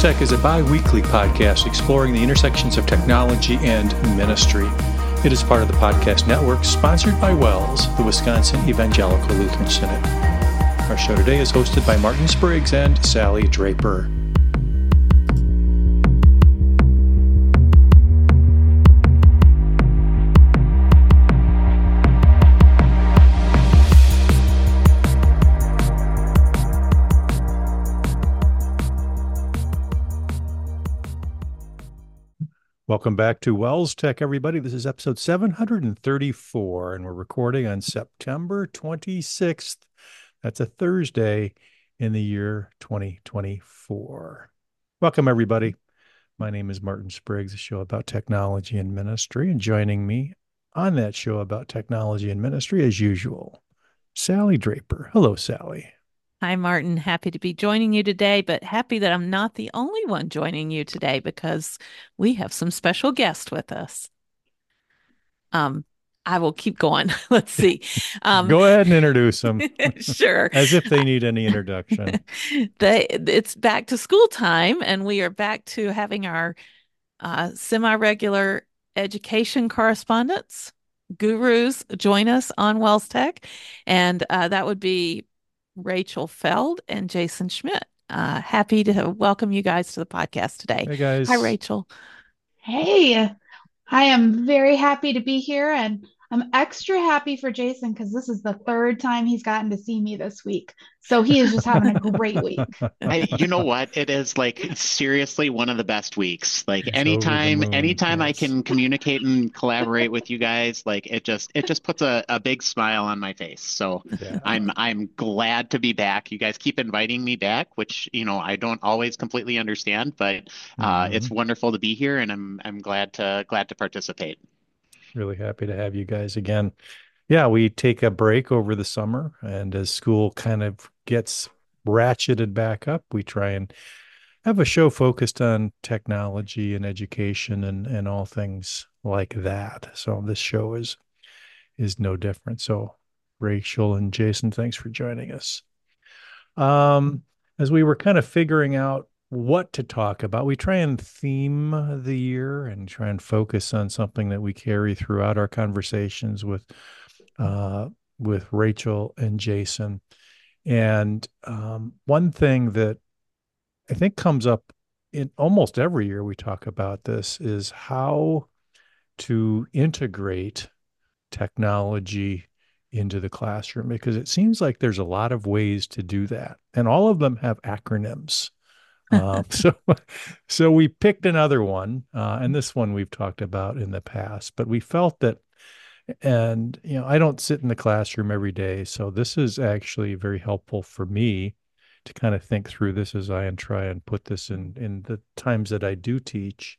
Tech is a bi-weekly podcast exploring the intersections of technology and ministry. It is part of the podcast network sponsored by WELS, the Wisconsin Evangelical Lutheran Synod. Our show today is hosted by Martin Spriggs and Sally Draper. Welcome back to WELS Tech, everybody. This is episode 734, and we're recording on September 26th. That's a Thursday in the year 2024. Welcome, everybody. My name is Martin Spriggs, a show about technology and ministry, and joining me on that show about technology and ministry, as usual, Sally Draper. Hello, Sally. Hi, Martin. Happy to be joining you today, but happy that I'm not the only one joining you today because we have some special guests with us. I will keep going. Let's see. Go ahead and introduce them. Sure. As if they need any introduction. It's back to school time, and we are back to having our semi-regular education correspondents, gurus, join us on WELS Tech, and that would be Rachel Feld and Jason Schmidt. Happy to welcome you guys to the podcast today. Hey, guys. Hi, Rachel. Hey, I am very happy to be here, and I'm extra happy for Jason because this is the third time he's gotten to see me this week. So he is just having a great week. You know what? It is like seriously one of the best weeks. Like anytime I can communicate and collaborate with you guys, like it just puts a big smile on my face. So yeah. I'm glad to be back. You guys keep inviting me back, which, you know, I don't always completely understand, but it's wonderful to be here, and I'm glad to participate. Really happy to have you guys again. Yeah, we take a break over the summer, and as school kind of gets ratcheted back up, we try and have a show focused on technology and education and all things like that. So this show is no different. So Rachel and Jason, thanks for joining us. As we were kind of figuring out what to talk about, we try and theme the year and try and focus on something that we carry throughout our conversations with Rachel and Jason. And one thing that I think comes up in almost every year we talk about this is how to integrate technology into the classroom, because it seems like there's a lot of ways to do that, and all of them have acronyms. So we picked another one, and this one we've talked about in the past, but we felt that, and, you know, I don't sit in the classroom every day, so this is actually very helpful for me to kind of think through this as I try and put this in the times that I do teach.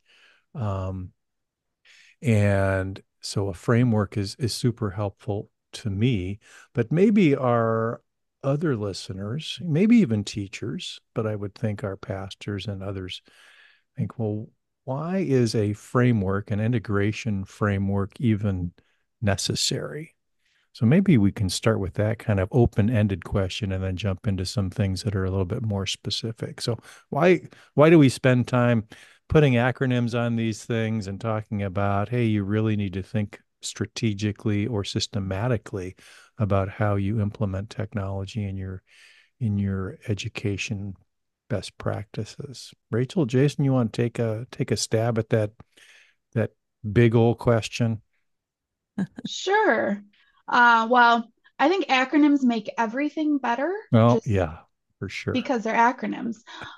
And so a framework is super helpful to me, but maybe our other listeners, maybe even teachers, but I would think our pastors and others think, well, why is a framework, an integration framework, even necessary? So maybe we can start with that kind of open-ended question and then jump into some things that are a little bit more specific. So why do we spend time putting acronyms on these things and talking about, hey, you really need to think strategically or systematically about how you implement technology in your education best practices? Rachel, Jason, you want to take a stab at that big old question? Sure. Well, I think acronyms make everything better. Well, yeah, for sure. Because they're acronyms.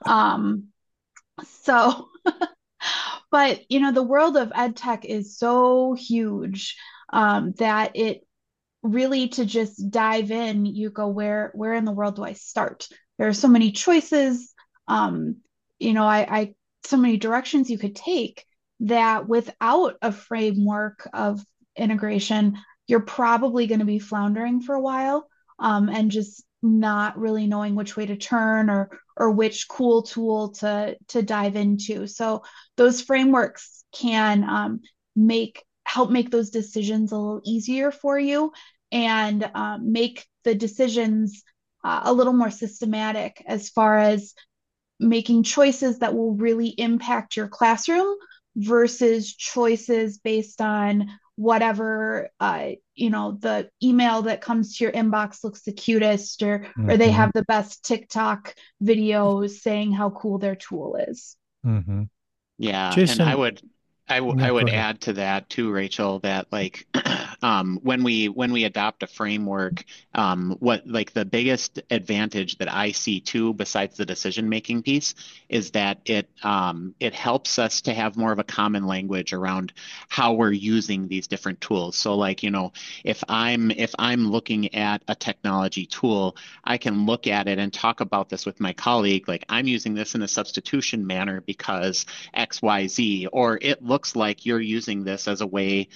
But, you know, the world of ed tech is so huge that it really, to just dive in, you go, where in the world do I start? There are so many choices, you know, so many directions you could take that without a framework of integration, you're probably going to be floundering for a while, and just not really knowing which way to turn or which cool tool to dive into. So those frameworks can help make those decisions a little easier for you, and make the decisions a little more systematic as far as making choices that will really impact your classroom versus choices based on whatever the email that comes to your inbox looks the cutest, or they Mm-hmm. have the best TikTok videos saying how cool their tool is. Mm-hmm. Yeah, and Jason, I no, go would ahead. add to that too, Rachel, that like when we adopt a framework, what like the biggest advantage that I see too, besides the decision making piece, is that it helps us to have more of a common language around how we're using these different tools. So like, if I'm looking at a technology tool, I can look at it and talk about this with my colleague, like I'm using this in a substitution manner because XYZ, or it looks like you're using this as a way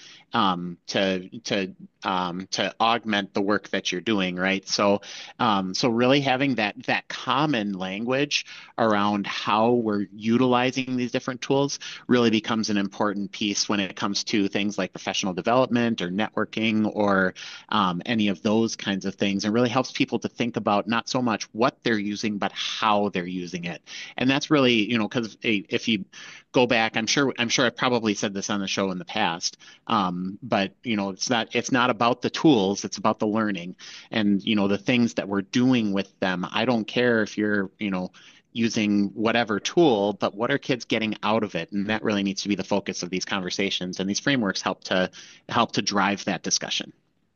to augment the work that you're doing, right? So really having that common language around how we're utilizing these different tools really becomes an important piece when it comes to things like professional development or networking or any of those kinds of things, and really helps people to think about not so much what they're using, but how they're using it. And that's really, because if you go back, I'm sure I've probably said this on the show in the past, but it's not about the tools, it's about the learning and the things that we're doing with them. I don't care if you're using whatever tool, but what are kids getting out of it? And that really needs to be the focus of these conversations. And these frameworks help to drive that discussion.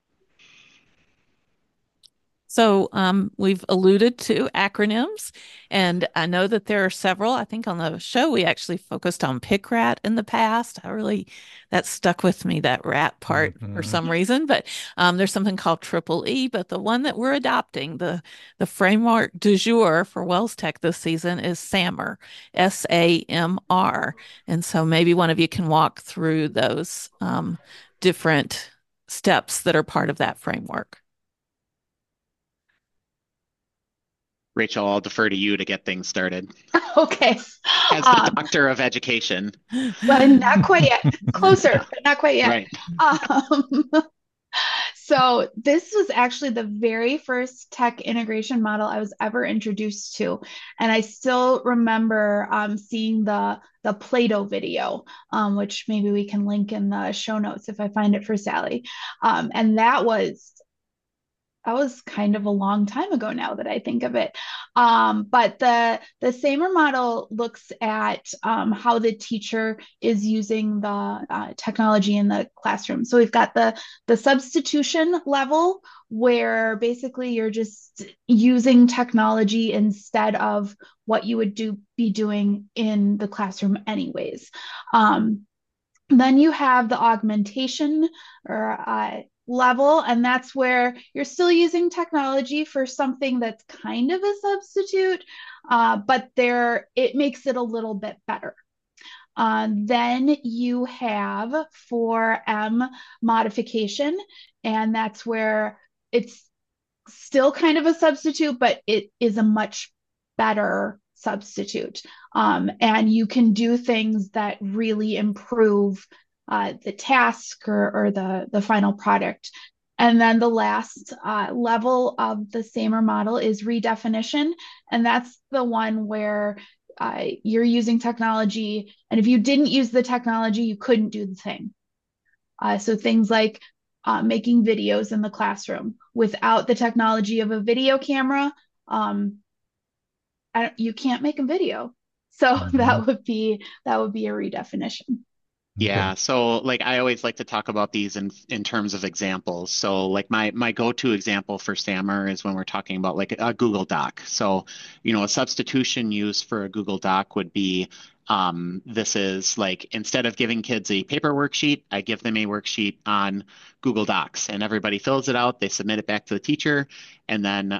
So we've alluded to acronyms, and I know that there are several. I think on the show we actually focused on PICRAT in the past. That stuck with me, that rat part for Mm-hmm. some reason. But there's something called Triple E. But the one that we're adopting, the framework du jour for Wells Tech this season is SAMR, SAMR. And so maybe one of you can walk through those different steps that are part of that framework. Rachel, I'll defer to you to get things started. Okay. As the Um, doctor of education. but not quite yet. Closer, but not quite yet. Right. Um, so this was actually the very first tech integration model I was ever introduced to, and I still remember seeing the Play-Doh video, which maybe we can link in the show notes if I find it for Sally. And that was kind of a long time ago now that I think of it. But the SAMR model looks at how the teacher is using the technology in the classroom. So we've got the substitution level where basically you're just using technology instead of what you would be doing in the classroom anyways. Then you have the augmentation or level, and that's where you're still using technology for something that's kind of a substitute, but it makes it a little bit better. Then you have 4M modification, and that's where it's still kind of a substitute, but it is a much better substitute. And you can do things that really improve the task or the final product. And then the last level of the SAMR model is redefinition. And that's the one where you're using technology. And if you didn't use the technology, you couldn't do the thing. So things like making videos in the classroom. Without the technology of a video camera, you can't make a video. So Mm-hmm. that would be a redefinition. Okay. Yeah, so like I always like to talk about these in terms of examples. So like my go-to example for SAMR is when we're talking about like a Google Doc. So, a substitution use for a Google Doc would be this is like instead of giving kids a paper worksheet, I give them a worksheet on Google Docs and everybody fills it out, they submit it back to the teacher, and then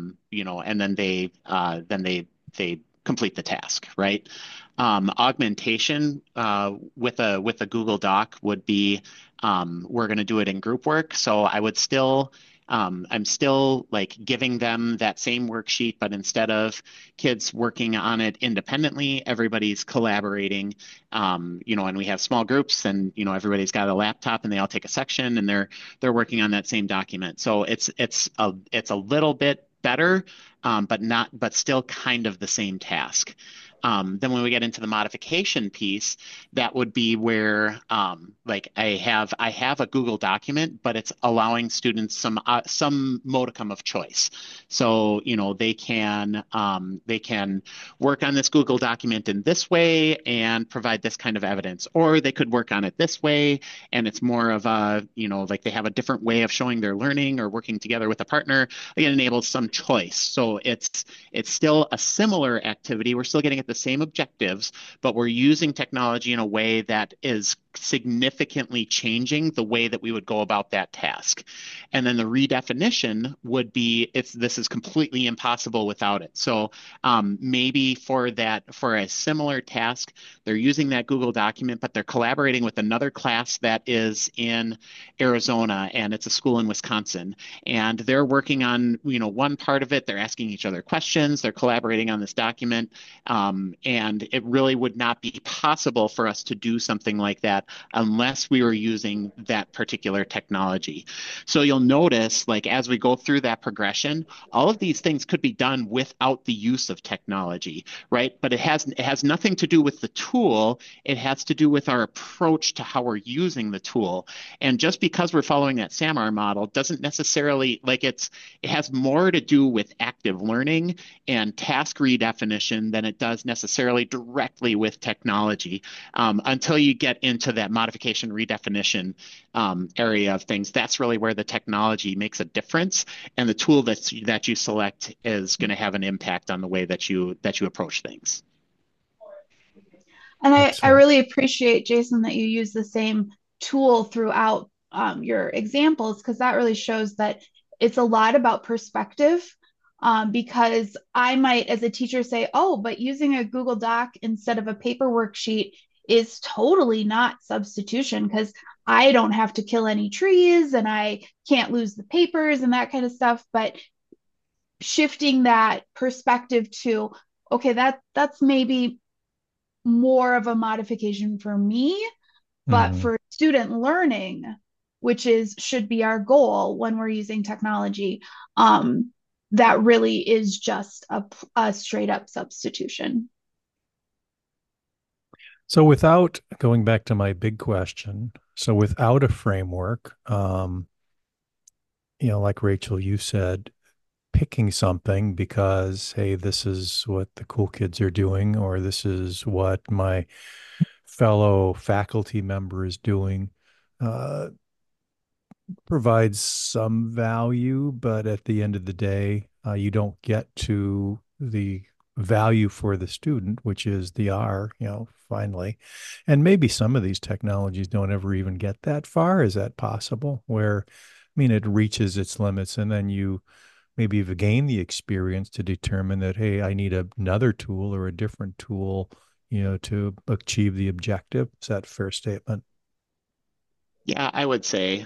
they complete the task, right? Augmentation with a Google Doc would be we're going to do it in group work. So I'm still like giving them that same worksheet, but instead of kids working on it independently, everybody's collaborating. And we have small groups, and everybody's got a laptop, and they all take a section, and they're working on that same document. So it's a little bit better, but still kind of the same task. Then when we get into the modification piece, that would be where like I have a Google document, but it's allowing students some modicum of choice. So they can work on this Google document in this way and provide this kind of evidence, or they could work on it this way, and it's more of a like they have a different way of showing their learning or working together with a partner. It enables some choice. So it's still a similar activity. We're still getting at the same objectives, but we're using technology in a way that is significantly changing the way that we would go about that task. And then the redefinition would be if this is completely impossible without it. So maybe for a similar task, they're using that Google document, but they're collaborating with another class that is in Arizona, and it's a school in Wisconsin, and they're working on one part of it. They're asking each other questions. They're collaborating on this document, and it really would not be possible for us to do something like that unless we were using that particular technology. So you'll notice, like as we go through that progression, all of these things could be done without the use of technology, right? But it has nothing to do with the tool. It has to do with our approach to how we're using the tool. And just because we're following that SAMR model doesn't necessarily it has more to do with active learning and task redefinition than it does necessarily directly with technology. Until you get into that modification redefinition area of things, that's really where the technology makes a difference, and the tool that you select is going to have an impact on the way that you approach things. And I Excellent. really appreciate, Jason, that you use the same tool throughout your examples, because that really shows that it's a lot about perspective. Because I might, as a teacher, say, oh, but using a Google Doc instead of a paper worksheet is totally not substitution, because I don't have to kill any trees and I can't lose the papers and that kind of stuff. But shifting that perspective to, okay, that's maybe more of a modification for me, but Mm. for student learning, which should be our goal when we're using technology, that really is just a straight up substitution. So without going back to my big question, so without a framework, like Rachel, you said, picking something because, hey, this is what the cool kids are doing, or this is what my fellow faculty member is doing, uh, provides some value, but at the end of the day, you don't get to the value for the student, which is the R, finally. And maybe some of these technologies don't ever even get that far. Is that possible? Where, I mean, it reaches its limits, and then you maybe you've gained the experience to determine that, hey, I need another tool or a different tool, to achieve the objective. Is that a fair statement? Yeah, I would say,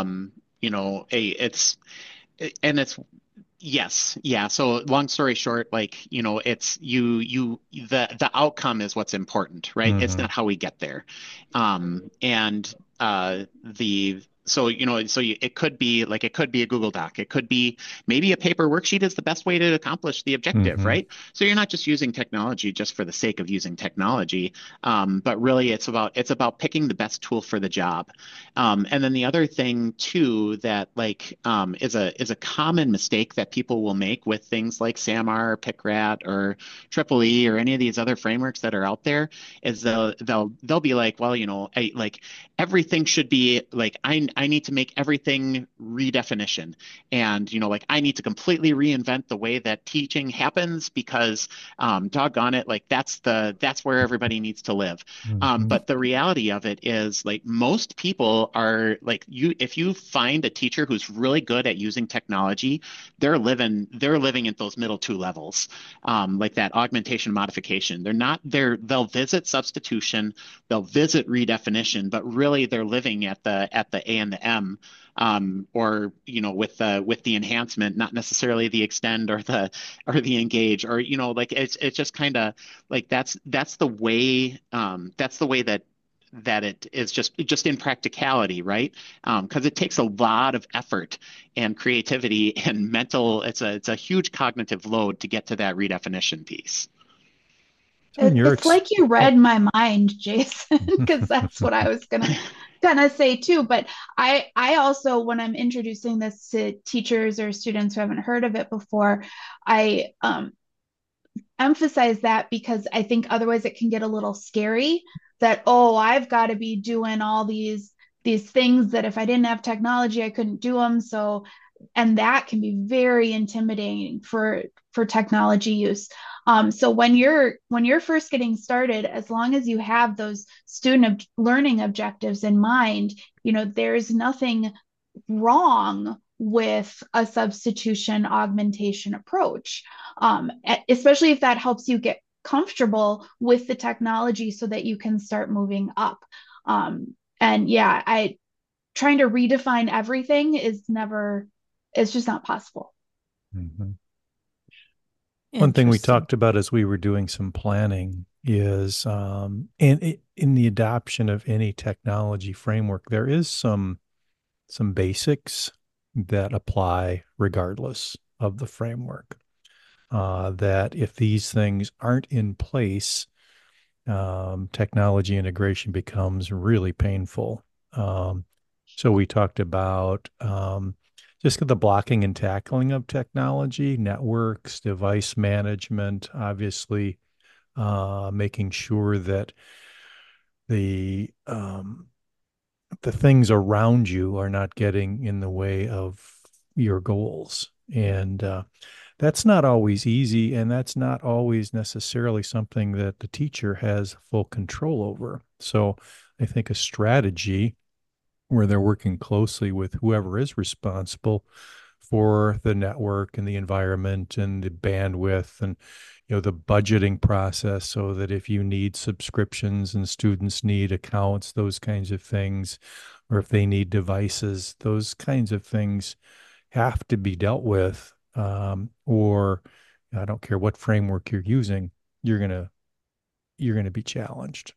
it's yes, yeah. So long story short, it's the outcome is what's important, right? It's Mm-hmm. not how we get there. And the so it could be a Google Doc. It could be maybe a paper worksheet is the best way to accomplish the objective, Mm-hmm. right? So you're not just using technology just for the sake of using technology, but really it's about picking the best tool for the job. And then the other thing too that is a common mistake that people will make with things like SAMR, PICRAT, or Triple E, or any of these other frameworks that are out there is they'll be like, well, everything should be like I need to make everything redefinition, and I need to completely reinvent the way that teaching happens because doggone it, like that's where everybody needs to live. Mm-hmm. But the reality of it is like most people are like if you find a teacher who's really good at using technology, they're living at those middle two levels, like that augmentation modification. They'll visit substitution, they'll visit redefinition, but really they're living at the A and the M, or with the enhancement, not necessarily the extend or the engage, or like it's just kind of like that's the way that that it is just in practicality, right? Because it takes a lot of effort and creativity and mental. It's a huge cognitive load to get to that redefinition piece. So in your It's like you oh. read my mind, Jason, because that's what I was gonna say too. But I also, when I'm introducing this to teachers or students who haven't heard of it before, I emphasize that because I think otherwise it can get a little scary that, oh, I've got to be doing all these things that if I didn't have technology, I couldn't do them. So, and that can be very intimidating for technology use. So when you're first getting started, as long as you have those learning objectives in mind, there's nothing wrong with a substitution augmentation approach, especially if that helps you get comfortable with the technology so that you can start moving up. And yeah, I trying to redefine everything it's just not possible. Mm-hmm. One thing we Interesting. talked about as we were doing some planning is in the adoption of any technology framework, there is some basics that apply regardless of the framework. That if these things aren't in place, technology integration becomes really painful. Um, so we talked about just the blocking and tackling of technology, networks, device management, obviously making sure that the um, the things around you are not getting in the way of your goals. And that's not always easy. And that's not always necessarily something that the teacher has full control over. So I think a strategy where they're working closely with whoever is responsible for the network and the environment and the bandwidth and the budgeting process, so that if you need subscriptions and students need accounts, those kinds of things, or if they need devices, those kinds of things have to be dealt with, or I don't care what framework you're using, you're gonna you're gonna be challenged.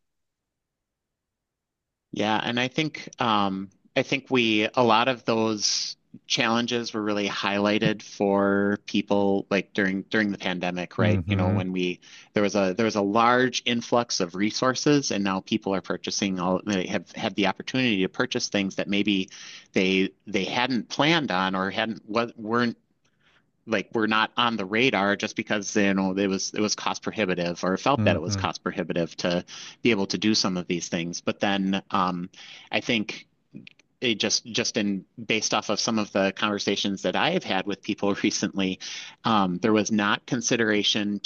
Yeah, and I think a lot of those challenges were really highlighted for people like during the pandemic, right? Mm-hmm. When there was a large influx of resources, and now people are purchasing they have had the opportunity to purchase things that maybe they hadn't planned on or hadn't weren't like were not on the radar just because it was cost prohibitive or felt that it was Mm-hmm. cost prohibitive to be able to do some of these things. But then I think it just in based off of some of the conversations that I have had with people recently, there was not consideration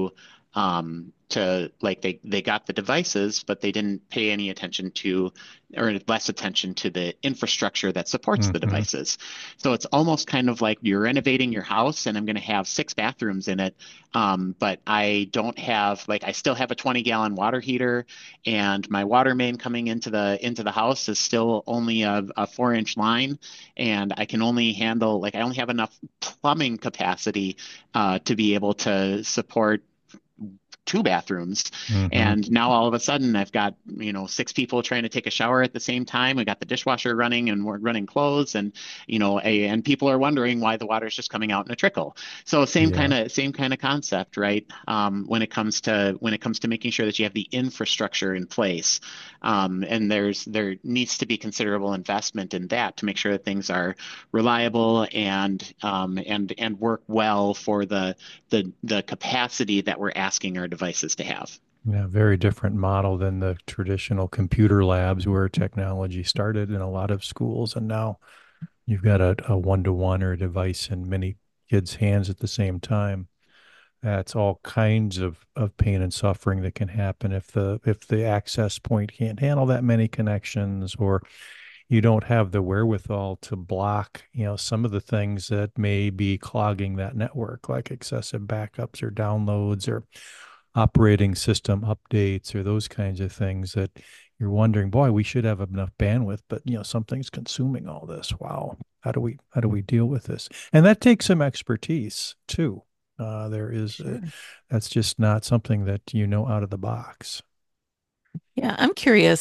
to like they got the devices, but they didn't pay any attention to or less attention to the infrastructure that supports the Mm-hmm. devices. So it's almost kind of like you're renovating your house and I'm going to have 6 bathrooms in it. But I don't have like I still have a 20-gallon water heater, and my water main coming into the house is still only a 4-inch line, and I can only handle like I only have enough plumbing capacity to be able to support 2 bathrooms. Mm-hmm. And now all of a sudden I've got, 6 people trying to take a shower at the same time. I got the dishwasher running and we're running clothes, and, and people are wondering why the water is just coming out in a trickle. So Yeah. same kind of concept, right? When it comes to making sure that you have the infrastructure in place. And there needs to be considerable investment in that to make sure that things are reliable and work well for the capacity that we're asking our devices to have. Yeah, very different model than the traditional computer labs where technology started in a lot of schools. And now you've got a one-to-one or a device in many kids' hands at the same time. That's all kinds of pain and suffering that can happen if the access point can't handle that many connections, or you don't have the wherewithal to block, some of the things that may be clogging that network, like excessive backups or downloads or operating system updates or those kinds of things that you're wondering, boy, we should have enough bandwidth, but something's consuming all this. Wow. How do we deal with this? And that takes some expertise too. There is Sure. that's just not something that out of the box. Yeah, I'm curious.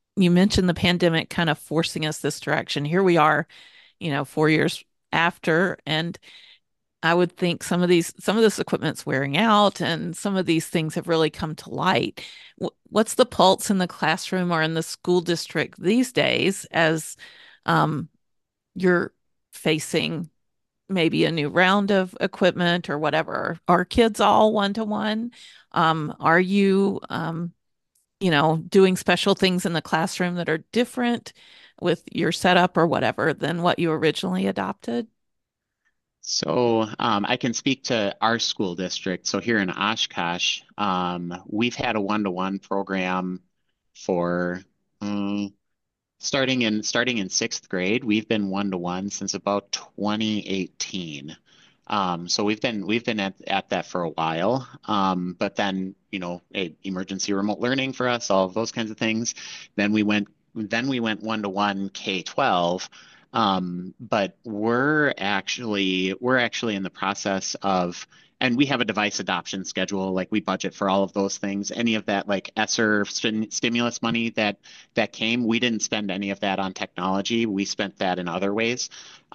you mentioned the pandemic kind of forcing us this direction. Here we are, 4 years after, and I would think some of this equipment's wearing out, and some of these things have really come to light. What's the pulse in the classroom or in the school district these days as um, you're facing maybe a new round of equipment or whatever? Are kids all one-to-one? Are you, doing special things in the classroom that are different with your setup or whatever than what you originally adopted? So I can speak to our school district. So here in Oshkosh, we've had a one-to-one program for starting in sixth grade. We've been one-to-one since about 2018. So we've been at that for a while. But then, emergency remote learning for us, all of those kinds of things. Then we went one-to-one K-12. But we're actually in the process of, and we have a device adoption schedule. Like we budget for all of those things. Any of that, like ESSER stimulus money that came, we didn't spend any of that on technology. We spent that in other ways,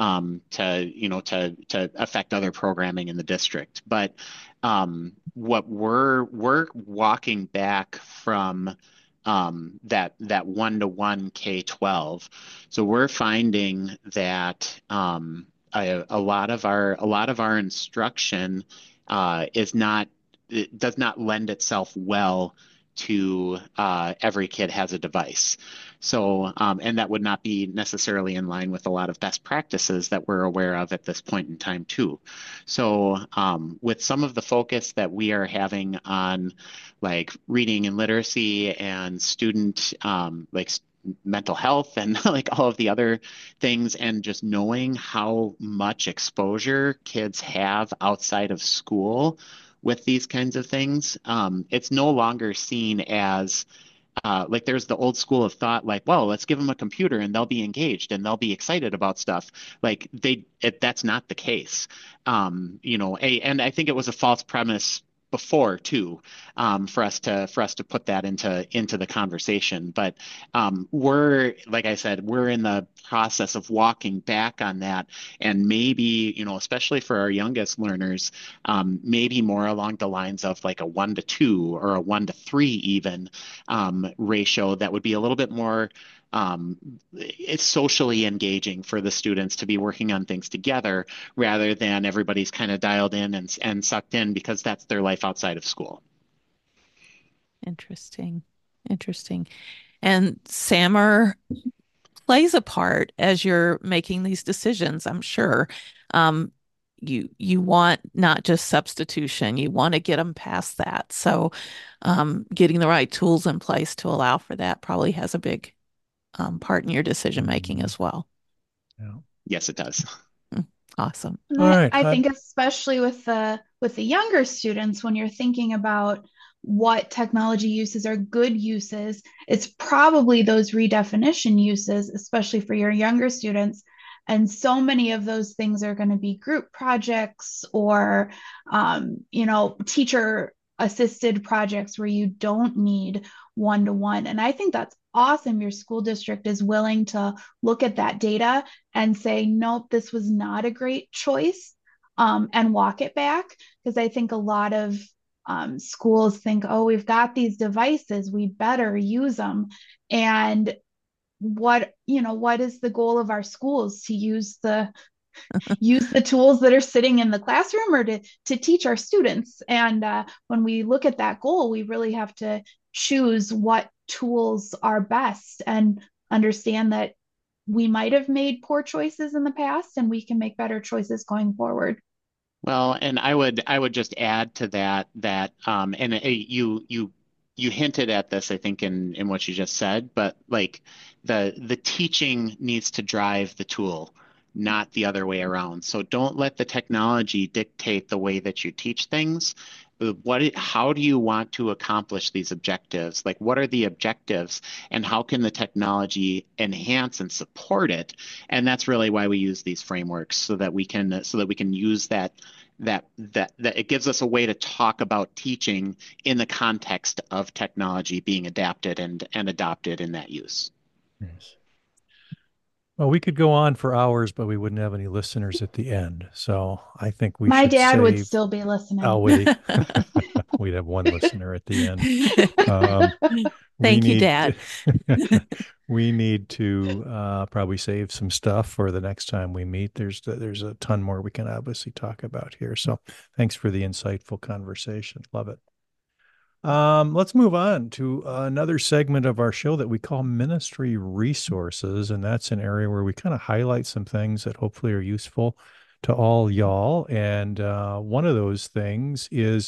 to affect other programming in the district. But what we're walking back from, that one-to-one K-12. So we're finding that a lot of our instruction is not it does not lend itself well to every kid has a device. So, and that would not be necessarily in line with a lot of best practices that we're aware of at this point in time, too. So, with some of the focus that we are having on like reading and literacy and student mental health and like all of the other things, and just knowing how much exposure kids have outside of school with these kinds of things, it's no longer seen as like there's the old school of thought, like, well, let's give them a computer and they'll be engaged and they'll be excited about stuff. Like that's not the case. And I think it was a false premise before too, for us to put that into the conversation. But we're, like I said, we're in the process of walking back on that, and maybe, especially for our youngest learners, maybe more along the lines of like a 1-to-2 or a 1-to-3 even, ratio that would be a little bit more, it's socially engaging for the students to be working on things together rather than everybody's kind of dialed in and sucked in because that's their life outside of school. Interesting. Interesting. And SAMR plays a part as you're making these decisions, I'm sure. Um, you want not just substitution, you want to get them past that. So, getting the right tools in place to allow for that probably has a big part in your decision making as well. Yeah. Yes, it does. Awesome. All right. I think especially with the younger students, when you're thinking about what technology uses are good uses, it's probably those redefinition uses, especially for your younger students. And so many of those things are going to be group projects or, teacher assisted projects where you don't need one-to-one. And I think that's awesome. Your school district is willing to look at that data and say, nope, this was not a great choice, and walk it back. Because I think a lot of schools think, oh, we've got these devices, we better use them. And what is the goal of our schools? To use the tools that are sitting in the classroom, or to teach our students. And when we look at that goal, we really have to choose what tools are best and understand that we might have made poor choices in the past and we can make better choices going forward. Well, and I would just add to that, and you hinted at this, I think, in what you just said, but like the teaching needs to drive the tool, not the other way around. So don't let the technology dictate the way that you teach things. How do you want to accomplish these objectives? Like, what are the objectives, and how can the technology enhance and support it? And that's really why we use these frameworks, so that we can use that that it gives us a way to talk about teaching in the context of technology being adapted and adopted in that use. Yes. Well, we could go on for hours, but we wouldn't have any listeners at the end. So I think we My should dad would save. still be Oh, listening. would he? We'd have one listener at the end. We Thank you, need Dad. we need to probably save some stuff for the next time we meet. There's a ton more we can obviously talk about here. So thanks for the insightful conversation. Love it. Let's move on to another segment of our show that we call Ministry Resources, and that's an area where we kind of highlight some things that hopefully are useful to all y'all. And one of those things is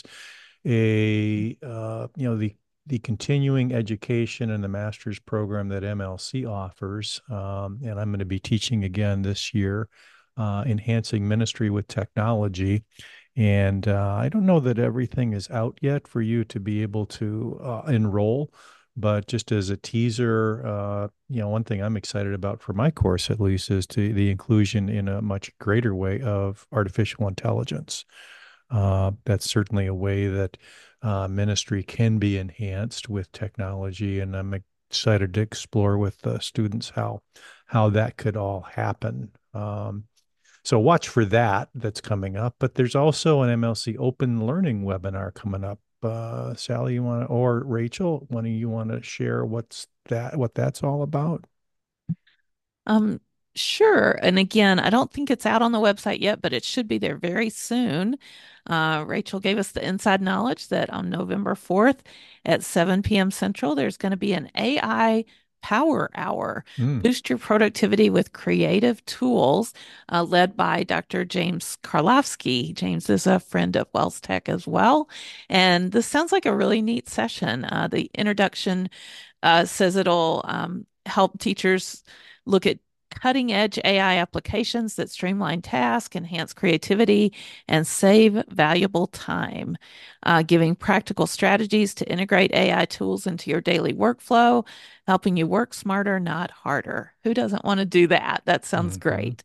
the continuing education and the master's program that MLC offers. And I'm going to be teaching again this year, enhancing ministry with technology. And I don't know that everything is out yet for you to be able to enroll, but just as a teaser, one thing I'm excited about for my course at least is the inclusion in a much greater way of artificial intelligence. That's certainly a way that ministry can be enhanced with technology, and I'm excited to explore with the students how that could all happen. So watch for that. That's coming up. But there's also an MLC Open Learning webinar coming up. Sally, you want to, or Rachel, one of you want to share what that's all about? Um, sure. And again, I don't think it's out on the website yet, but it should be there very soon. Rachel gave us the inside knowledge that on November 4th at 7 p.m. Central, there's going to be an AI Power Hour. Boost your productivity with creative tools, led by Dr. James Karlofsky. James is a friend of Wells Tech as well. And this sounds like a really neat session. The introduction says it'll help teachers look at cutting edge AI applications that streamline tasks, enhance creativity, and save valuable time, giving practical strategies to integrate AI tools into your daily workflow, helping you work smarter, not harder. Who doesn't want to do that? That sounds great.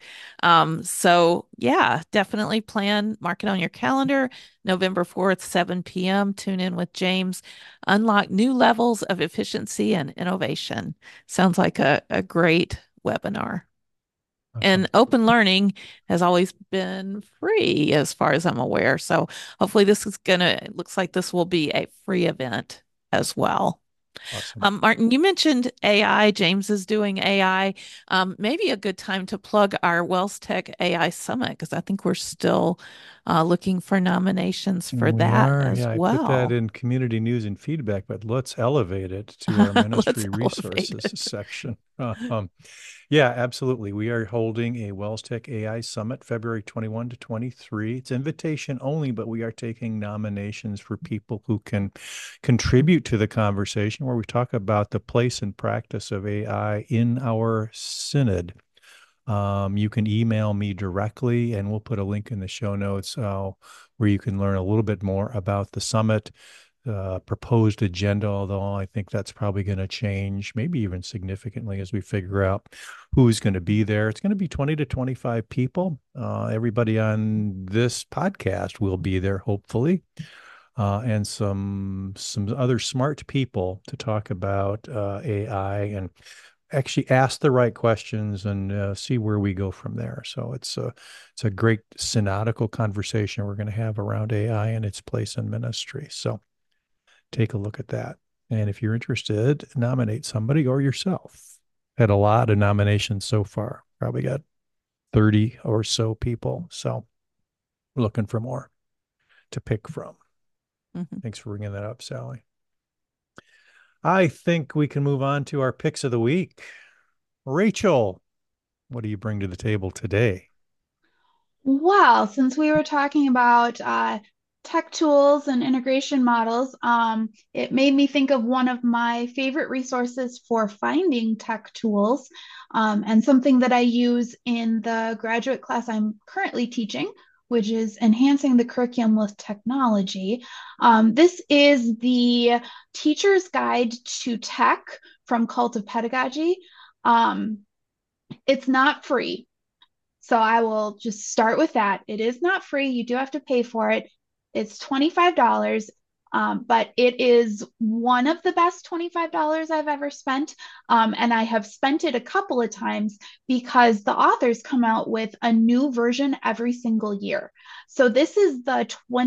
So yeah, definitely mark it on your calendar. November 4th, 7 p.m. Tune in with James. Unlock new levels of efficiency and innovation. Sounds like a great webinar. Awesome. And open learning has always been free as far as I'm aware. So hopefully looks like this will be a free event as well. Awesome. Martin, you mentioned AI. James is doing AI. Maybe a good time to plug our Wells Tech AI Summit, because I think we're still looking for nominations for that as yeah, well. I put that in community news and feedback, but let's elevate it to our ministry resources section. Yeah, absolutely. We are holding a Wells Tech AI Summit February 21 to 23. It's invitation only, but we are taking nominations for people who can contribute to the conversation where we talk about the place and practice of AI in our synod. You can email me directly, and we'll put a link in the show notes where you can learn a little bit more about the summit, proposed agenda, although I think that's probably going to change, maybe even significantly as we figure out who's going to be there. It's going to be 20 to 25 people. Everybody on this podcast will be there, hopefully. And some other smart people to talk about AI and actually ask the right questions and see where we go from there. So it's a great synodical conversation we're going to have around AI and its place in ministry. So take a look at that. And if you're interested, nominate somebody or yourself. Had a lot of nominations so far. Probably got 30 or so people. So we're looking for more to pick from. Thanks for bringing that up, Sally. I think we can move on to our picks of the week. Rachel, what do you bring to the table today? Well, since we were talking about tech tools and integration models, it made me think of one of my favorite resources for finding tech tools, and something that I use in the graduate class I'm currently teaching, which is enhancing the curriculum with technology. This is the Teacher's Guide to Tech from Cult of Pedagogy. It's not free. So I will just start with that. It is not free. You do have to pay for it. It's $25. But it is one of the best $25 I've ever spent. And I have spent it a couple of times because the authors come out with a new version every single year. So this is the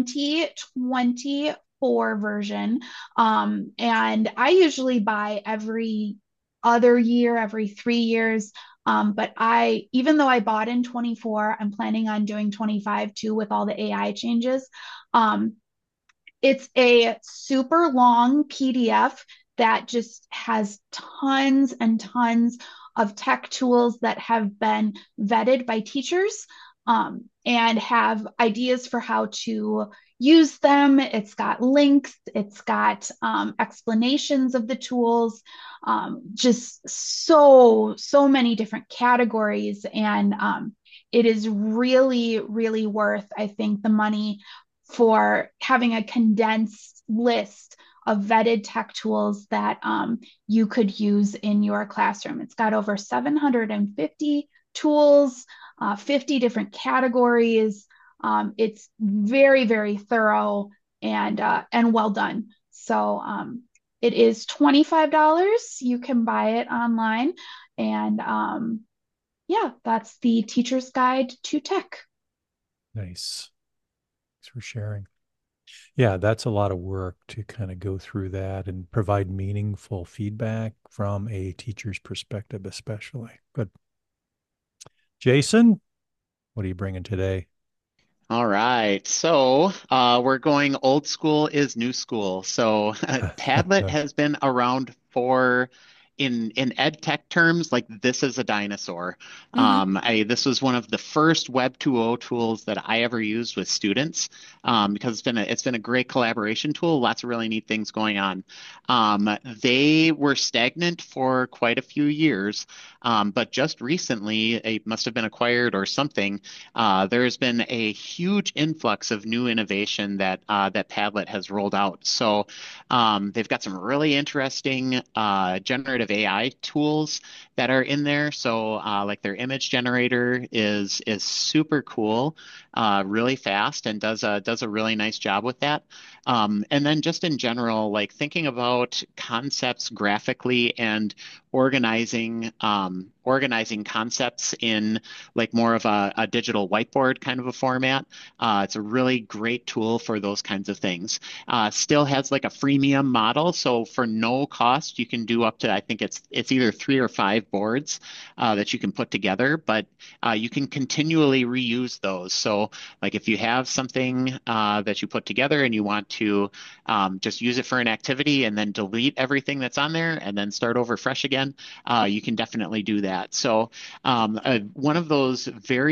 2024 version. And I usually buy every other year, every 3 years. But even though I bought in 24, I'm planning on doing 25 too with all the AI changes. Um, it's a super long PDF that just has tons and tons of tech tools that have been vetted by teachers, and have ideas for how to use them. It's got links, it's got explanations of the tools, just so many different categories. And it is really, really worth, I think, the money for having a condensed list of vetted tech tools that you could use in your classroom. It's got over 750 tools, 50 different categories. It's very, very thorough and well done. So it is $25. You can buy it online. And yeah, that's the Teacher's Guide to Tech. Nice. Thanks for sharing. Yeah, that's a lot of work to kind of go through that and provide meaningful feedback from a teacher's perspective, especially. Good. Jason, what are you bringing today? All right. So we're going old school is new school. So Padlet has been around for in ed tech terms, like this is a dinosaur. Hmm. This was one of the first Web 2.0 tools that I ever used with students, because it's been a great collaboration tool. Lots of really neat things going on. They were stagnant for quite a few years, but just recently, it must have been acquired or something. There's been a huge influx of new innovation that Padlet has rolled out. So they've got some really interesting generative AI tools that are in there. So like their image generator is super cool, really fast, and does a really nice job with that. And then just in general, like thinking about concepts graphically and organizing concepts in like more of a digital whiteboard kind of a format. It's a really great tool for those kinds of things. Still has like a freemium model, so for no cost, you can do up to, I think it's either 3 or 5 boards that you can put together, but you can continually reuse those. So like if you have something that you put together and you want to just use it for an activity and then delete everything that's on there and then start over fresh again, you can definitely do that. So one of those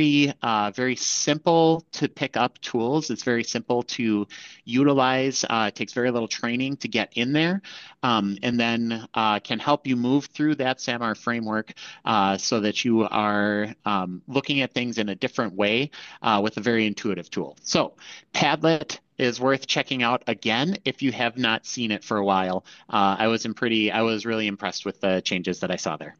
very simple to pick up tools. It's very simple to utilize. It takes very little training to get in there, and then can help you move through that SAMR framework so that you are looking at things in a different way with a very intuitive tool. So Padlet is worth checking out again if you have not seen it for a while. I was really impressed with the changes that I saw there.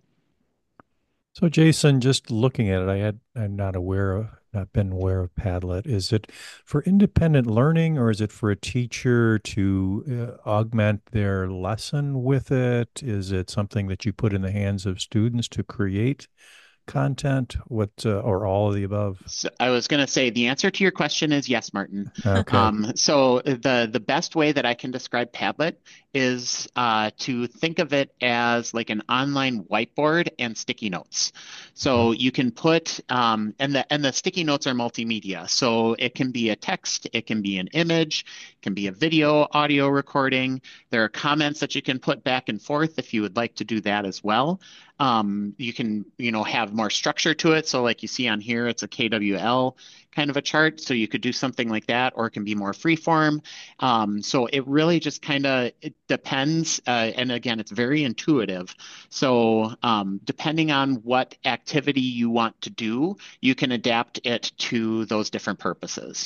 So, Jason, just looking at it, I'm not been aware of Padlet. Is it for independent learning, or is it for a teacher to augment their lesson with it? Is it something that you put in the hands of students to create content? Or all of the above? So I was going to say the answer to your question is yes, Martin. Okay. So the best way that I can describe Padlet is to think of it as like an online whiteboard and sticky notes. So you can put and the sticky notes are multimedia. So it can be a text, it can be an image, it can be a video, audio recording. There are comments that you can put back and forth if you would like to do that as well. You can, have more structure to it. So like you see on here, it's a KWL kind of a chart. So you could do something like that, or it can be more freeform. So it really just kind of it depends. And again, it's very intuitive. So depending on what activity you want to do, you can adapt it to those different purposes.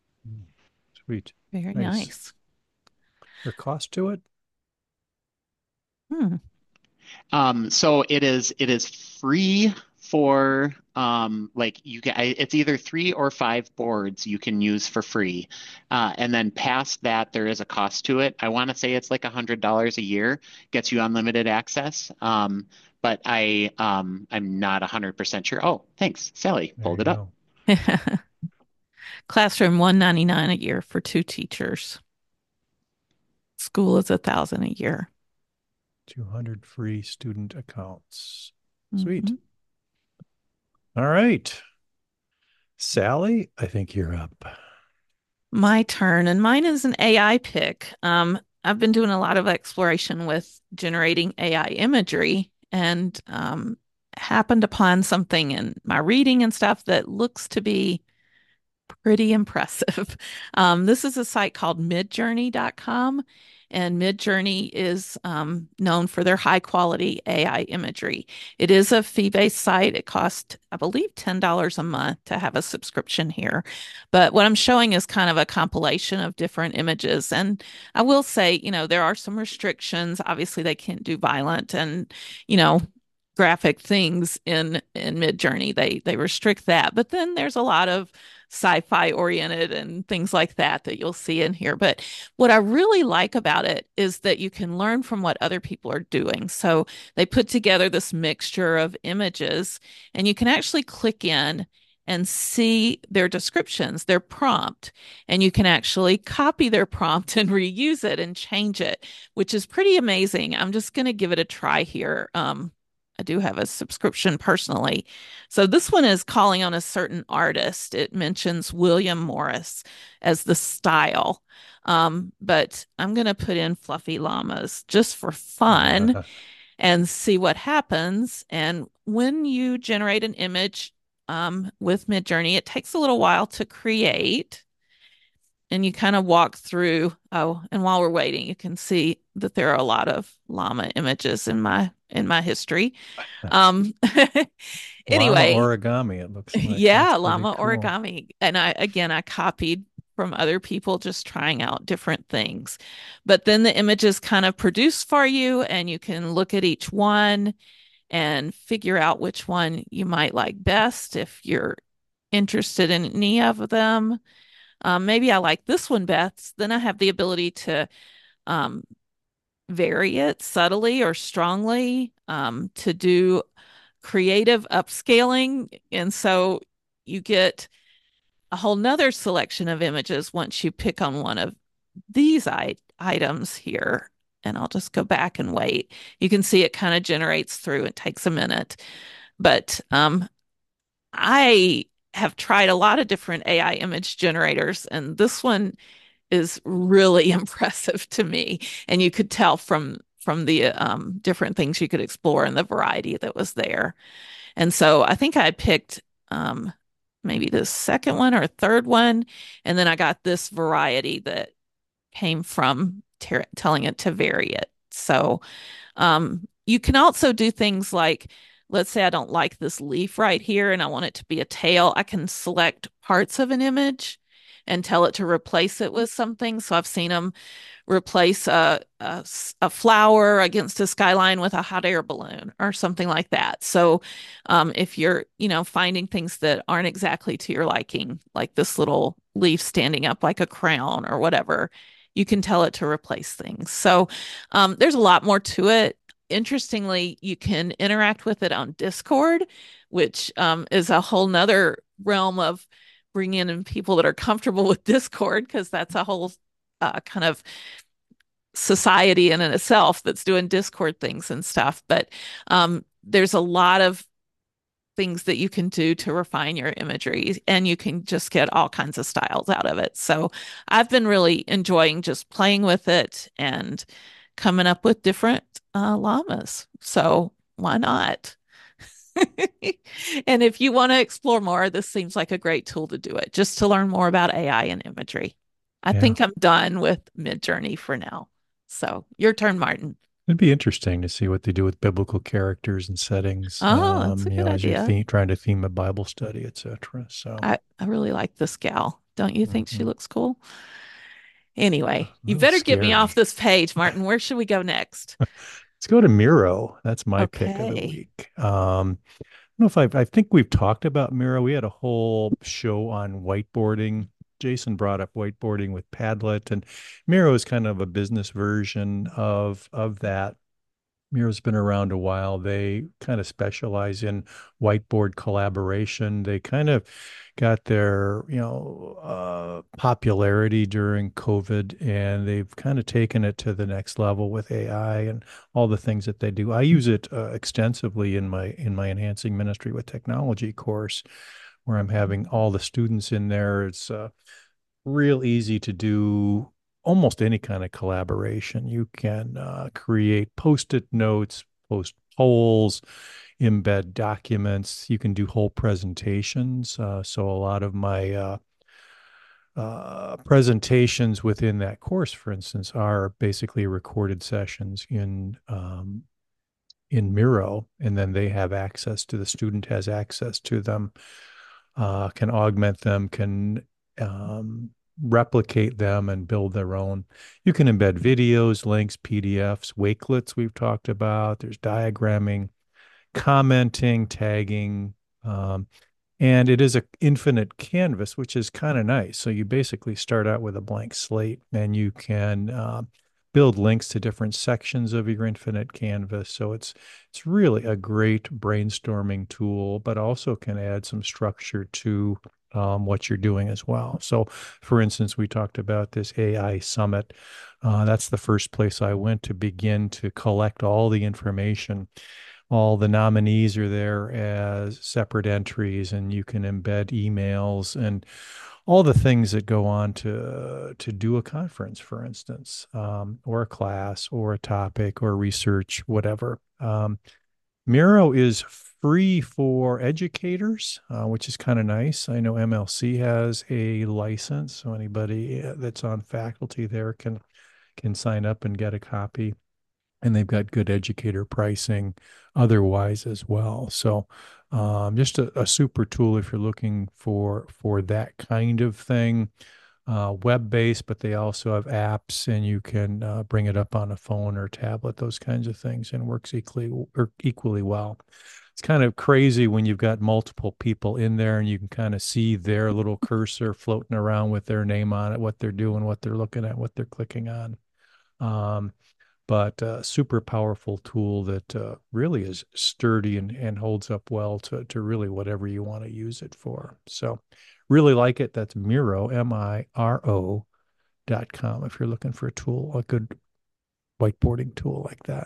Sweet. Very Nice. nice. There cost to it? Hmm. So it is free for like it's either 3 or 5 boards you can use for free. And then past that there is a cost to it. I want to say it's like $100 a year, gets you unlimited access. But I'm not 100% sure. Oh, thanks. Sally There pulled you it up. go. Classroom $199 a year for 2 teachers. School is $1,000 a year. 200 free student accounts. Sweet. Mhm. All right. Sally, I think you're up. My turn, and mine is an AI pick. I've been doing a lot of exploration with generating AI imagery and happened upon something in my reading and stuff that looks to be pretty impressive. This is a site called midjourney.com, and Midjourney is known for their high quality AI imagery. It is a fee-based site. It costs, I believe, $10 a month to have a subscription here. But what I'm showing is kind of a compilation of different images. And I will say, there are some restrictions. Obviously, they can't do violent and, you know, graphic things in Midjourney. They restrict that. But then there's a lot of sci-fi oriented and things like that you'll see in here. But what I really like about it is that you can learn from what other people are doing. So they put together this mixture of images, and you can actually click in and see their descriptions, their prompt, and you can actually copy their prompt and reuse it and change it, which is pretty amazing. I'm just going to give it a try here. I do have a subscription personally. So this one is calling on a certain artist. It mentions William Morris as the style. But I'm going to put in fluffy llamas just for fun and see what happens. And when you generate an image with Midjourney, it takes a little while to create. And you kind of walk through. Oh, and while we're waiting, you can see that there are a lot of llama images in my history. Um, Llama anyway, origami, it looks like. yeah, That's pretty llama cool. origami. And I copied from other people just trying out different things. But then the images kind of produce for you, and you can look at each one and figure out which one you might like best if you're interested in any of them. Maybe I like this one best. Then I have the ability to um, vary it subtly or strongly to do creative upscaling. And so you get a whole nother selection of images once you pick on one of these items here. And I'll just go back and wait. You can see it kind of generates through. It takes a minute. But I have tried a lot of different AI image generators, and this one is really impressive to me. And you could tell from the different things you could explore and the variety that was there. And so I think I picked maybe the second one or third one, and then I got this variety that came from telling it to vary it. So you can also do things like, let's say I don't like this leaf right here and I want it to be a tail. I can select parts of an image and tell it to replace it with something. So I've seen them replace a flower against a skyline with a hot air balloon or something like that. So if you're, finding things that aren't exactly to your liking, like this little leaf standing up like a crown or whatever, you can tell it to replace things. So there's a lot more to it. Interestingly, you can interact with it on Discord, which is a whole nother realm of bringing in people that are comfortable with Discord, because that's a whole kind of society in and itself that's doing Discord things and stuff. But there's a lot of things that you can do to refine your imagery, and you can just get all kinds of styles out of it. So I've been really enjoying just playing with it and coming up with different llamas. So why not? And if you want to explore more, this seems like a great tool to do it, just to learn more about AI and imagery. I Yeah. think I'm done with Midjourney for now. So your turn, Martin. It'd be interesting to see what they do with biblical characters and settings, Oh, that's a good as you're idea. trying to theme a Bible study, etc. So, I really like this gal. Don't you think she mhm. looks cool? Anyway, A you little better get me off scary. this page, Martin. Where should we go next? Let's go to Miro. That's my pick of the Okay. week. I don't know if I think we've talked about Miro. We had a whole show on whiteboarding. Jason brought up whiteboarding with Padlet, and Miro is kind of a business version of that. Miro's been around a while. They kind of specialize in whiteboard collaboration. They kind of got their, popularity during COVID, and they've kind of taken it to the next level with AI and all the things that they do. I use it extensively in my enhancing ministry with technology course, where I'm having all the students in there. It's real easy to do almost any kind of collaboration. You can create post-it notes, post polls, embed documents. You can do whole presentations. So a lot of my presentations within that course, for instance, are basically recorded sessions in Miro, and then they have access to the student has access to them, can augment them, can replicate them and build their own. You can embed videos, links, PDFs, Wakelets we've talked about. There's diagramming, commenting, tagging, and it is an infinite canvas, which is kind of nice. So you basically start out with a blank slate, and you can build links to different sections of your infinite canvas. So it's really a great brainstorming tool, but also can add some structure to what you're doing as well. So, for instance, we talked about this AI summit. That's the first place I went to begin to collect all the information. All the nominees are there as separate entries, and you can embed emails and all the things that go on to do a conference, for instance, or a class, or a topic, or research, whatever. Miro is free for educators, which is kind of nice. I know MLC has a license, so anybody that's on faculty there can sign up and get a copy. And they've got good educator pricing otherwise as well. So just a super tool if you're looking for that kind of thing. Web-based, but they also have apps, and you can bring it up on a phone or tablet, those kinds of things, and works equally well. It's kind of crazy when you've got multiple people in there, and you can kind of see their little cursor floating around with their name on it, what they're doing, what they're looking at, what they're clicking on. But super powerful tool that really is sturdy and holds up well to really whatever you want to use it for. So really like it. That's Miro, Miro.com, if you're looking for a tool, a good whiteboarding tool like that.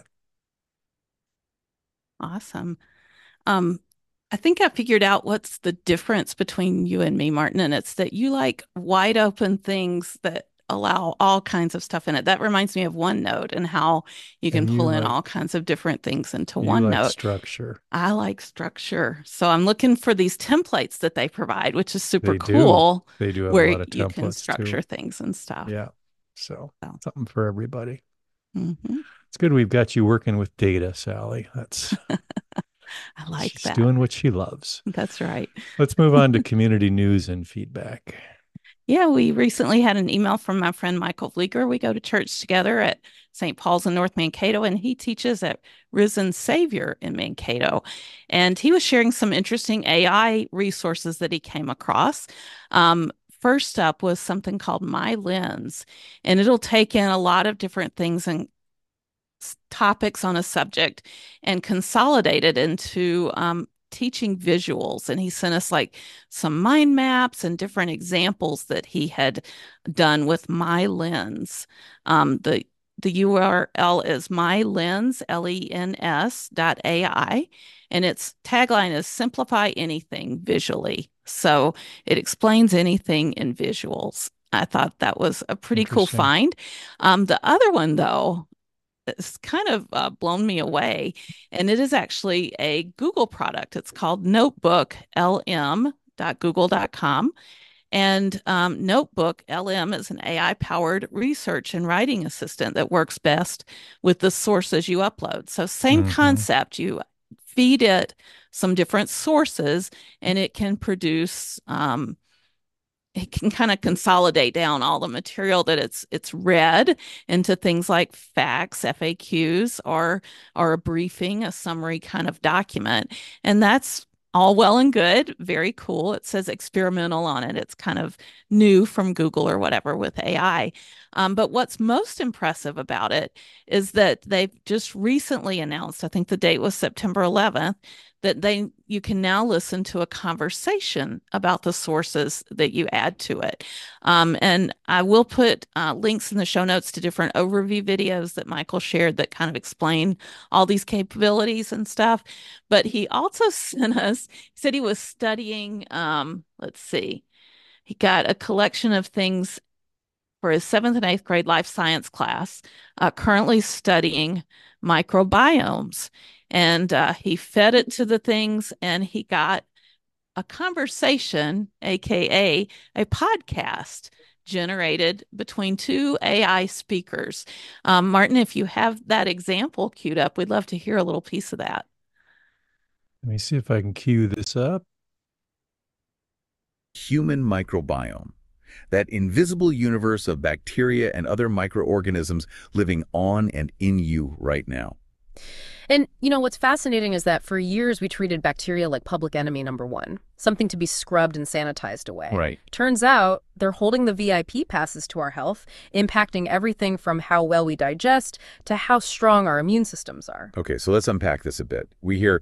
Awesome. Um, I think I figured out what's the difference between you and me, Martin, and it's that you like wide open things that allow all kinds of stuff in it. That reminds me of OneNote and how you can And you pull in like all kinds of different things into you like OneNote. structure. I like structure. So I'm looking for these templates that they provide, which is super They do. cool, They do have a where lot of you can templates too. structure things and stuff. Yeah. So So, something for everybody. mhm. It's good we've got you working with data, Sally. That's I like she's that. doing what she loves. That's right. Let's move on to community news and feedback. Yeah, we recently had an email from my friend Michael Vlieger. We go to church together at St. Paul's in North Mankato, and he teaches at Risen Savior in Mankato. And he was sharing some interesting AI resources that he came across. First up was something called My Lens, and it'll take in a lot of different things and topics on a subject and consolidate it into teaching visuals. And he sent us like some mind maps and different examples that he had done with My Lens. The URL is mylens, lens.ai, and its tagline is simplify anything visually. So it explains anything in visuals. I thought that was a pretty cool Interesting. find. The other one, though, it's kind of blown me away. And it is actually a Google product. It's called Notebook lm.google.com. And Notebook LM is an AI powered research and writing assistant that works best with the sources you upload. So, same Mm-hmm. concept. You feed it some different sources, and it can produce it can kind of consolidate down all the material that it's read into things like facts, FAQs, or a briefing, a summary kind of document. And that's all well and good, very cool. It says experimental on it. It's kind of new from Google or whatever with AI. But what's most impressive about it is that they've just recently announced, I think the date was September 11th, that you can now listen to a conversation about the sources that you add to it. And I will put links in the show notes to different overview videos that Michael shared that kind of explain all these capabilities and stuff. But he also said he was studying, let's see, he got a collection of things for his seventh and eighth grade life science class, currently studying microbiomes. And he fed it to the things, and he got a conversation, AKA a podcast, generated between two AI speakers. Martin, if you have that example queued up, we'd love to hear a little piece of that. Let me see if I can cue this up. Human microbiome, that invisible universe of bacteria and other microorganisms living on and in you right now. And, what's fascinating is that for years we treated bacteria like public enemy number one, something to be scrubbed and sanitized away. Right. Turns out they're holding the VIP passes to our health, impacting everything from how well we digest to how strong our immune systems are. Okay, so let's unpack this a bit. We hear...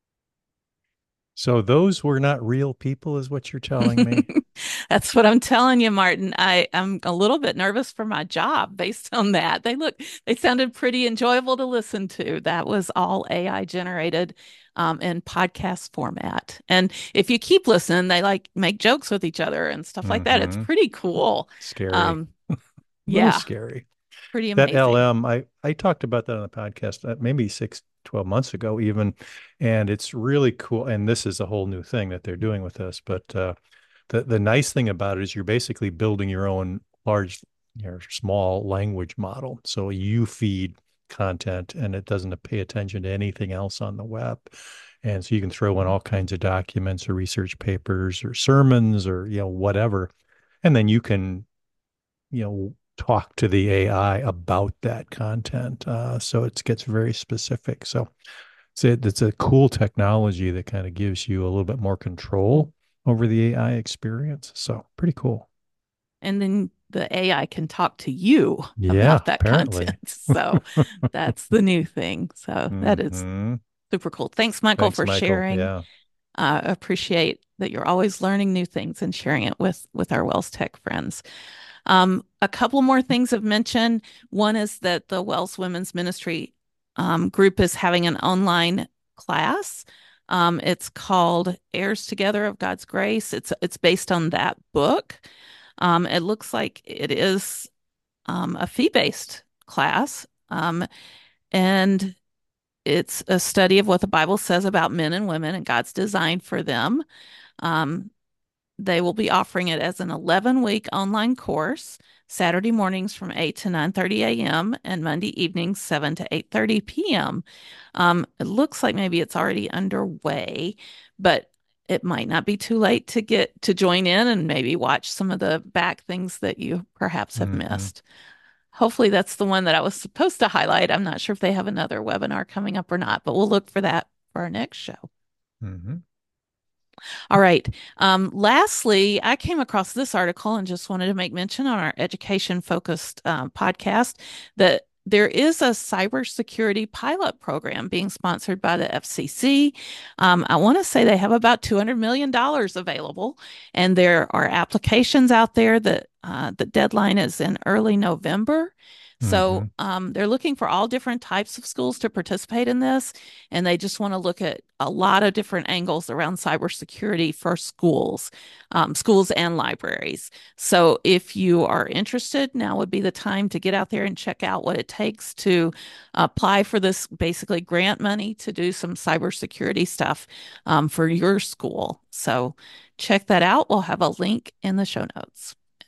So those were not real people, is what you're telling me? That's what I'm telling you, Martin. I'm a little bit nervous for my job based on that. They sounded pretty enjoyable to listen to. That was all AI generated in podcast format. And if you keep listening, they make jokes with each other and stuff like that. It's pretty cool. Scary. Yeah. Scary. Pretty amazing. That LM, I talked about that on the podcast maybe 12 months ago even, and it's really cool. And this is a whole new thing that they're doing with us. But the nice thing about it is you're basically building your own small language model. So you feed content and it doesn't pay attention to anything else on the web. And so you can throw in all kinds of documents or research papers or sermons or, whatever. And then you can, talk to the AI about that content. So it gets very specific. So it's a cool technology that kind of gives you a little bit more control over the AI experience. So pretty cool. And then the AI can talk to you about that content. So that's the new thing. So that is super cool. Thanks, Michael, for sharing. Yeah. Appreciate that you're always learning new things and sharing it with our WELS Tech friends. A couple more things I've mentioned. One is that the WELS Women's Ministry group is having an online class. It's called Heirs Together of God's Grace. It's based on that book. It looks like it is a fee-based class, and it's a study of what the Bible says about men and women and God's design for them. They will be offering it as an 11-week online course, Saturday mornings from 8 to 9:30 a.m. and Monday evenings 7 to 8:30 p.m. It looks like maybe it's already underway, but it might not be too late to join in and maybe watch some of the back things that you perhaps have missed. Hopefully that's the one that I was supposed to highlight. I'm not sure if they have another webinar coming up or not, but we'll look for that for our next show. All right. Lastly, I came across this article and just wanted to make mention on our education-focused podcast that there is a cybersecurity pilot program being sponsored by the FCC. I want to say they have about $200 million available, and there are applications out there that the deadline is in early November. So they're looking for all different types of schools to participate in this, and they just want to look at a lot of different angles around cybersecurity for schools and libraries. So if you are interested, now would be the time to get out there and check out what it takes to apply for this basically grant money to do some cybersecurity stuff for your school. So check that out. We'll have a link in the show notes.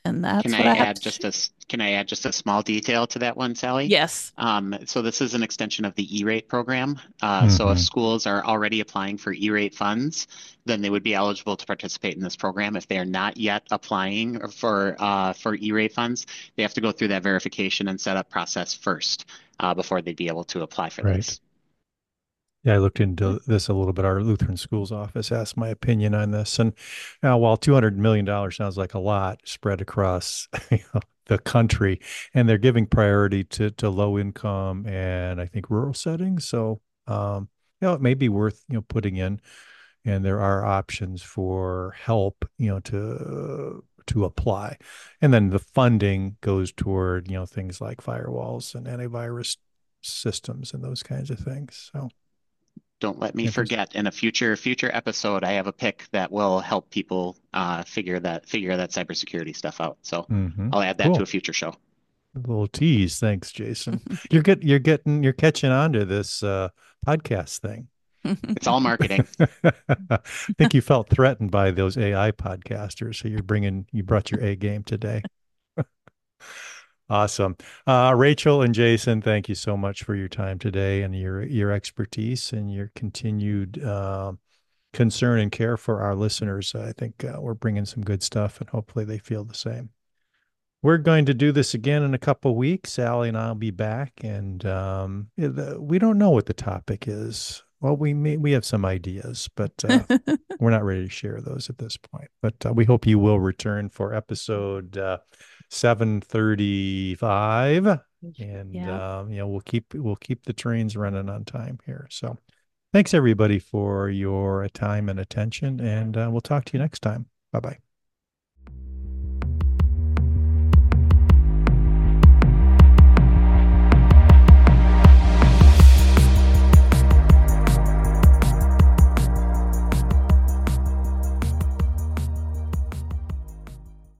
And that's Can what I I have add to. can I add just a small detail to that one, Sally? Yes. So this is an extension of the E-rate program. So if Mm-hmm. schools are already applying for E-rate funds, then they would be eligible to participate in this program. If they are not yet applying for E-rate funds, they have to go through that verification and setup process first before they'd be able to apply for Right. this. Yeah, I looked into this a little bit. Our Lutheran Schools office asked my opinion on this. And now, while $200 million sounds like a lot spread across the country, and they're giving priority to low income and I think rural settings. So, it may be worth, putting in, and there are options for help, to apply. And then the funding goes toward, things like firewalls and antivirus systems and those kinds of things. So, Don't let me interesting. forget, in a future episode, I have a pick that will help people figure that cybersecurity stuff out. So Mm-hmm. I'll add that to a Cool. future show. A little tease. Thanks, Jason. You're catching on to this podcast thing. It's all marketing. I think you felt threatened by those AI podcasters, so you brought your A game today. Awesome. Rachel and Jason, thank you so much for your time today and your expertise and your continued concern and care for our listeners. I think we're bringing some good stuff, and hopefully they feel the same. We're going to do this again in a couple of weeks. Sally and I'll be back, and we don't know what the topic is. Well, we have some ideas, but we're not ready to share those at this point. But we hope you will return for episode 735, and Yeah. we'll keep the trains running on time here. So, thanks everybody for your time and attention, and we'll talk to you next time. Bye bye.